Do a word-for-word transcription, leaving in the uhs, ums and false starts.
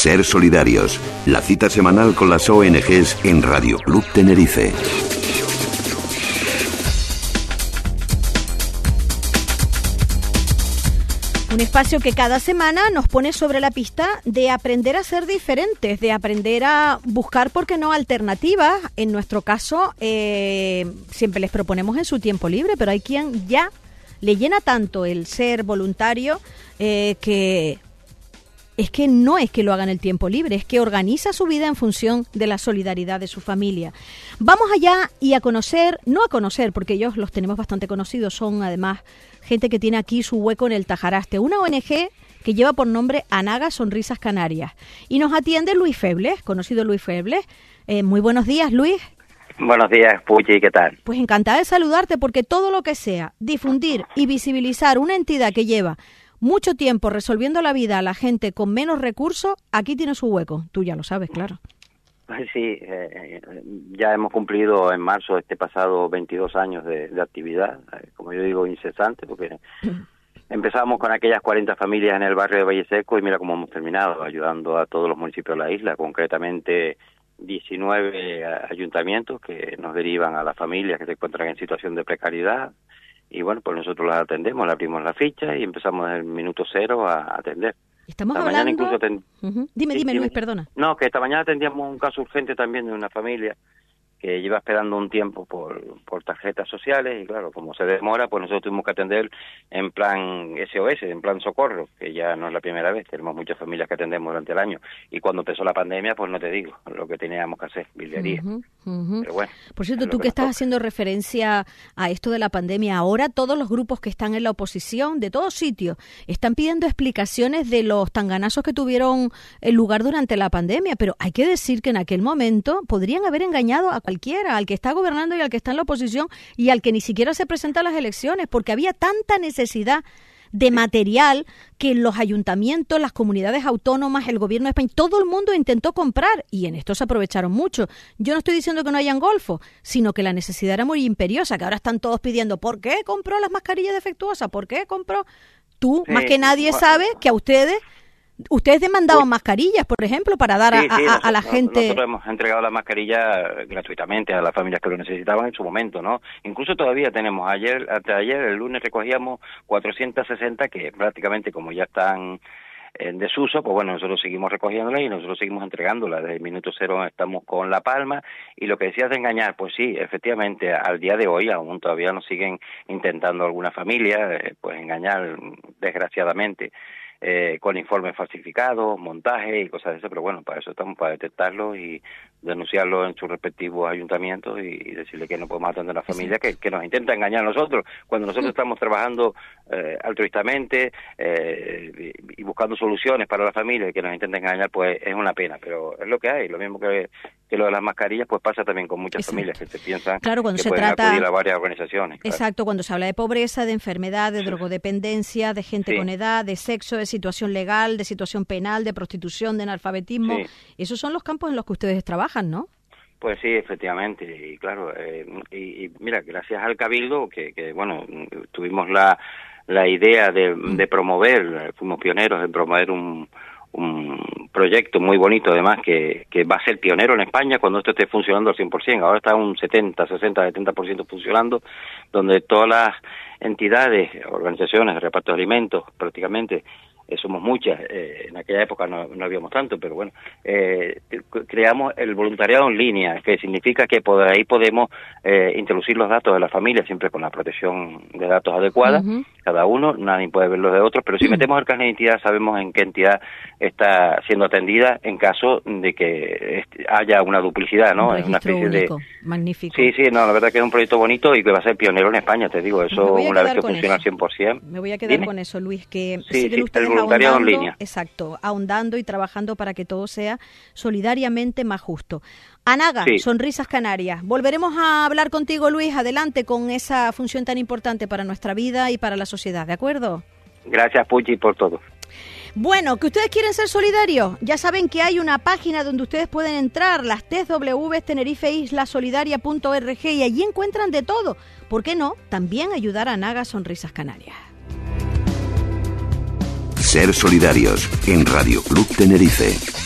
Ser solidarios, la cita semanal con las O N Ges en Radio Club Tenerife. Un espacio que cada semana nos pone sobre la pista de aprender a ser diferentes, de aprender a buscar, ¿por qué no?, alternativas. En nuestro caso, eh, siempre les proponemos en su tiempo libre, pero hay quien ya le llena tanto el ser voluntario eh, que es que no es que lo haga en el tiempo libre, es que organiza su vida en función de la solidaridad de su familia. Vamos allá y a conocer, no a conocer, porque ellos los tenemos bastante conocidos, son además gente que tiene aquí su hueco en el Tajaraste, una O N Ge que lleva por nombre Anaga Sonrisas Canarias. Y nos atiende Luis Febles, conocido Luis Febles. Eh, muy buenos días, Luis. Buenos días, Puchi, ¿qué tal? Pues encantada de saludarte, porque todo lo que sea difundir y visibilizar una entidad que lleva mucho tiempo resolviendo la vida a la gente con menos recursos, aquí tiene su hueco. Tú ya lo sabes, claro. Sí, eh, ya hemos cumplido en marzo este pasado veintidós años de, de actividad, eh, como yo digo, incesante, porque empezamos con aquellas cuarenta familias en el barrio de Valle Seco y mira cómo hemos terminado, ayudando a todos los municipios de la isla, concretamente diecinueve ayuntamientos que nos derivan a las familias que se encuentran en situación de precariedad. Y bueno, pues nosotros las atendemos, le abrimos la ficha y empezamos desde el minuto cero a atender. Estamos esta hablando... Incluso ten... uh-huh. Dime, sí, dime, dime, Luis, perdona. No, que esta mañana atendíamos un caso urgente también de una familia que lleva esperando un tiempo por, por tarjetas sociales y claro, como se demora, pues nosotros tuvimos que atender en plan S O S, en plan socorro, que ya no es la primera vez, tenemos muchas familias que atendemos durante el año y cuando empezó la pandemia, pues no te digo lo que teníamos que hacer, bildería. Uh-huh, uh-huh. Pero bueno, por cierto, tú que, que estás toca. haciendo referencia a esto de la pandemia, ahora todos los grupos que están en la oposición, de todos sitios, están pidiendo explicaciones de los tanganazos que tuvieron lugar durante la pandemia, pero hay que decir que en aquel momento podrían haber engañado a cualquiera, al que está gobernando y al que está en la oposición y al que ni siquiera se presenta a las elecciones, porque había tanta necesidad de material que los ayuntamientos, las comunidades autónomas, el gobierno de España, todo el mundo intentó comprar y en esto se aprovecharon mucho. Yo no estoy diciendo que no hayan golfos, sino que la necesidad era muy imperiosa, que ahora están todos pidiendo ¿por qué compró las mascarillas defectuosas? ¿Por qué compró? Tú, sí, más que nadie, bueno, sabe que a ustedes... Ustedes demandaban pues, mascarillas, por ejemplo, para dar sí, a, sí, a, nosotros, a la gente... Nosotros hemos entregado la mascarilla gratuitamente a las familias que lo necesitaban en su momento, ¿no? Incluso todavía tenemos, ayer, hasta ayer, el lunes, recogíamos cuatrocientas sesenta que prácticamente como ya están en desuso, pues bueno, nosotros seguimos recogiéndolas y nosotros seguimos entregándolas. Desde el minuto cero estamos con La Palma y lo que decías de engañar, pues sí, efectivamente, al día de hoy aún todavía nos siguen intentando algunas familias, eh, pues engañar, desgraciadamente. Eh, con informes falsificados, montaje y cosas de eso, pero bueno, para eso estamos, para detectarlo y denunciarlo en sus respectivos ayuntamientos y, y decirle que no podemos atender a la familia que, que nos intenta engañar a nosotros, cuando nosotros estamos trabajando eh, altruistamente eh, y, y buscando soluciones para la familia y que nos intenten engañar, pues es una pena, pero es lo que hay, lo mismo que, que lo de las mascarillas, pues pasa también con muchas Exacto. familias que se piensan claro, cuando que se pueden trata... acudir a varias organizaciones. Claro. Exacto, cuando se habla de pobreza, de enfermedad, de drogodependencia, de gente sí. con edad, de sexo, de situación legal, de situación penal, de prostitución, de analfabetismo. Sí. Esos son los campos en los que ustedes trabajan, ¿no? Pues sí, efectivamente, y claro, eh, y, y mira, gracias al Cabildo, que, que bueno, tuvimos la, la idea de, de promover, fuimos pioneros en promover un, un proyecto muy bonito, además, que, que va a ser pionero en España cuando esto esté funcionando al cien por ciento, ahora está un setenta, sesenta, setenta por ciento funcionando, donde todas las entidades, organizaciones de reparto de alimentos, prácticamente, Eh, somos muchas, eh, en aquella época no, no habíamos tanto, pero bueno, eh, creamos el voluntariado en línea, que significa que por ahí podemos eh, introducir los datos de la familia, siempre con la protección de datos adecuada, uh-huh. cada uno, nadie puede ver los de otros, pero si metemos el carnet de identidad sabemos en qué entidad está siendo atendida en caso de que haya una duplicidad, ¿no? Un es una especie único. de... Magnífico. Sí, sí, no, la verdad que es un proyecto bonito y que va a ser pionero en España, te digo, eso una vez que funciona al cien por ciento. Me voy a quedar Dime. con eso, Luis, que sí, siguen sí, ustedes el voluntariado en línea. Exacto, ahondando y trabajando para que todo sea solidariamente más justo. Anaga, sí. Sonrisas Canarias. Volveremos a hablar contigo, Luis, adelante con esa función tan importante para nuestra vida y para la sociedad, ¿de acuerdo? Gracias, Puchi, por todo. Bueno, que ustedes quieren ser solidarios, ya saben que hay una página donde ustedes pueden entrar, las T W Tenerife Isla Solidaria punto org, y allí encuentran de todo. ¿Por qué no? También ayudar a Anaga Sonrisas Canarias. Ser solidarios en Radio Club Tenerife.